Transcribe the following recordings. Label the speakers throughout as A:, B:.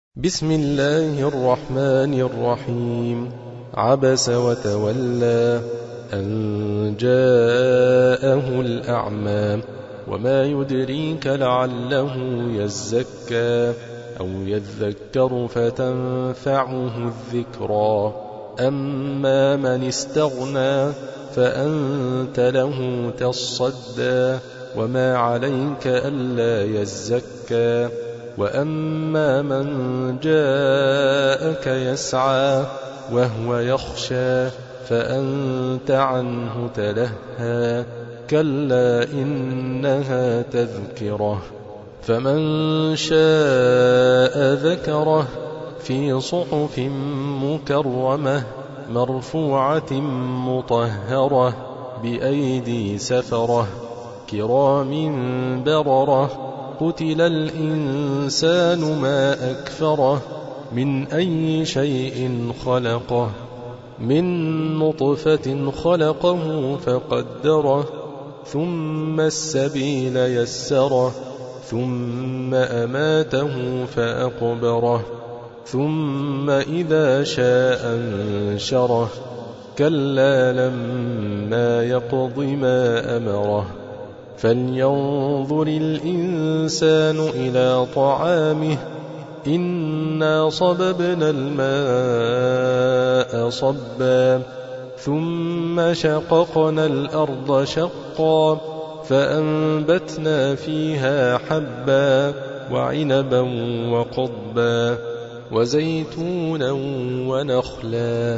A: بسم الله الرحمن الرحيم. عبس وتولى أن جاءه الأعمى وما يدريك لعله يزكى أو يذكر فتنفعه الذكرى. أما من استغنى فأنت له تصدى وما عليك ألا يزكى. وأما من جاءك يسعى وهو يخشى فأنت عنه تلهى. كلا إنها تذكرة فمن شاء ذكره في صحف مكرمة مرفوعة مطهرة بأيدي سفرة كرام بررة. قتل الإنسان ما أكفره من أي شيء خلقه من نطفة خلقه فقدره ثم السبيل يسره ثم أماته فأقبره ثم إذا شاء أنشره. كلا لما يقض ما أمره. فلينظر الإنسان إلى طعامه إنا صببنا الماء صبا ثم شققنا الأرض شقا فأنبتنا فيها حبا وعنبا وقضبا وزيتونا ونخلا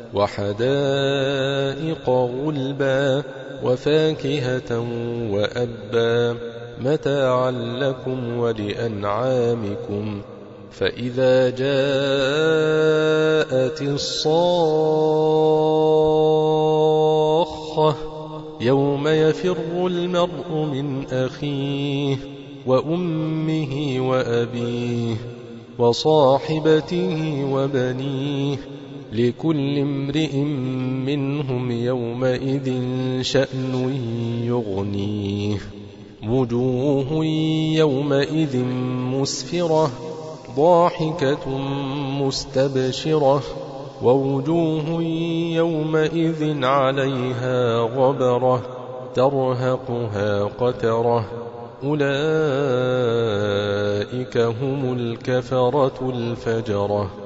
A: وحدائق غلبا وفاكهة وأبا متاعا لكم ولأنعامكم. فإذا جاءت الصاخة يوم يفر المرء من أخيه وأمه وأبيه وصاحبته وبنيه لكل امرئ منهم يومئذ شأن يغنيه. وجوه يومئذ مسفرة ضاحكة مستبشرة ووجوه يومئذ عليها غبرة ترهقها قترة. أولئك هم الكفرة الفجرة.